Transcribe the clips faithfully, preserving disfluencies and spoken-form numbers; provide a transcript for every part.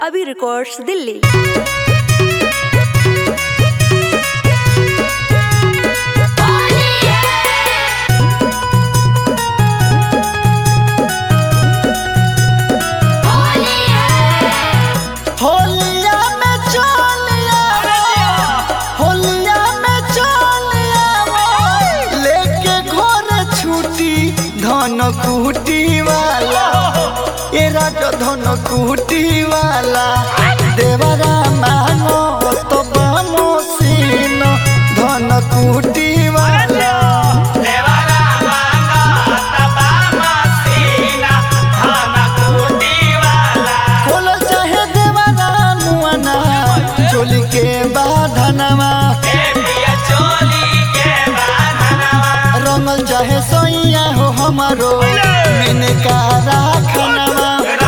अभी रिकॉर्ड्स दिल्ली। होलिया में चलिया होलिया में चलिया लेके घर छुट्टी धन कुटी वाला ए राज धन कुटी वाला देवरा मानो तो बनो सीन धन कुटी वाला चोली के बाधनवा रंगल चाहे सोइया हो हमारो मैंने कहा खनवा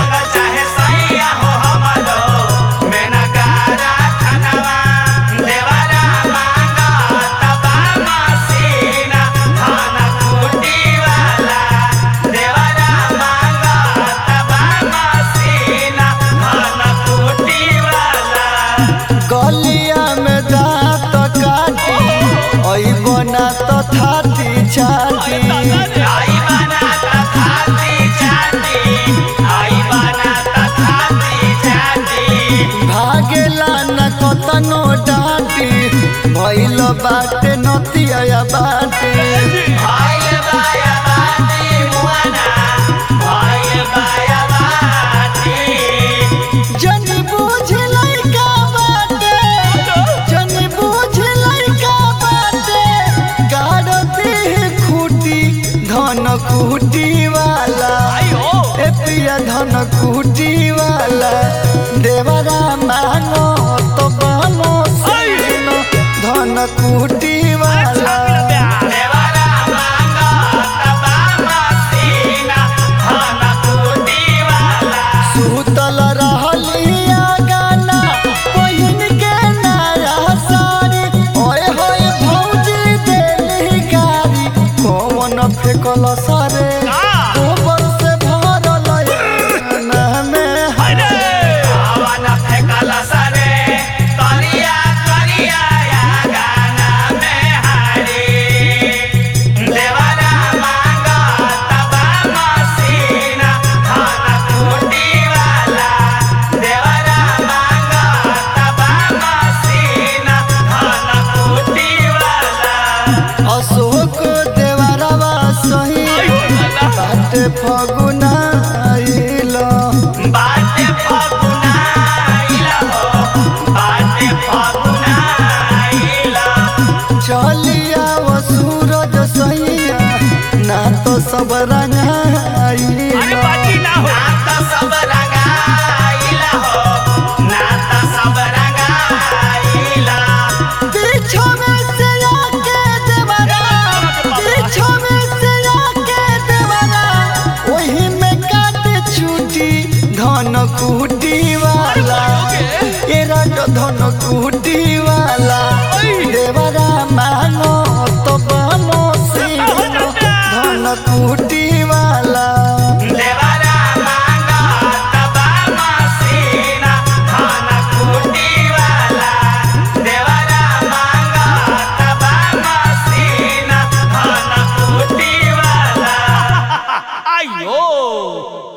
गलिया में दांत काटी ओई बना तो थाती छाती भागेला न कतनो डांटी भइल बाटे नतिया बाटे जनी बुझ लइका बाटे जनी बुझ लइका बाटे गाड़ती खूटी धन कुटी वाला ए पिया धन कुटी वाला देवरा मानो तो बनो सीन धन कुटी वाला सुतल रहलिया गाना पहिन के नया साड़ी ओए होए भौजी देली गारी कौन फेकल सारे गोबर से भरल एना में अशोक देवरवा सही बाटे फगुना आइल बाटे फगुना आइला हो बाटे फगुना आइला चलिया वो सूरज सैया ना तो सब रंगाइल अरे बाकी ना हो ना तो सब रंगाइला हो ना तो सब रंगाइला पीछो में से आके देवरा पीछो में से आके देवरा वही में काटे छुट्टी धन कुटी वाला ए राज धन कुटी वाला देवरा मानो तो बनो सीन धन कुटी